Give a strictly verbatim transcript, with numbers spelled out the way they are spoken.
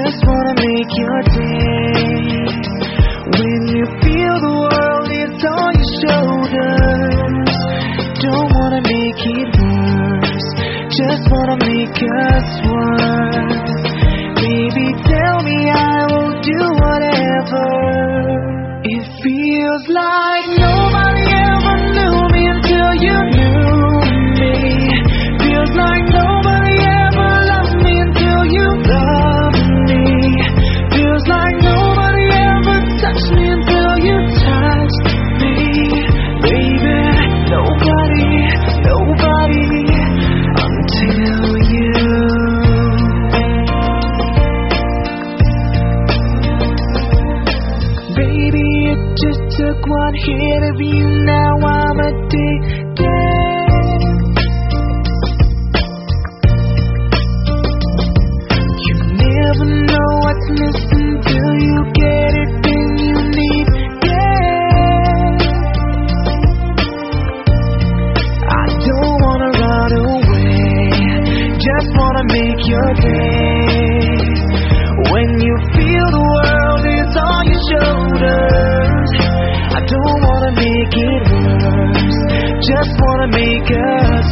Just wanna make your day. When you feel the world is on your shoulders, don't wanna make it worse, just wanna make us one. Baby, tell me I will do whatever. It feels like nobody ever knew me until you knew me. Feels like nobody ever loved me until you loved me. Feels like nobody ever touched me until you touched me. Baby, nobody, nobody until you. Baby, it just took one hit of you, now I'm addicted. You never know what's missing till you get it, then you need it. I don't wanna run away, just wanna make your day. When you feel the world is on your shoulders, I don't wanna make it worse, just wanna make us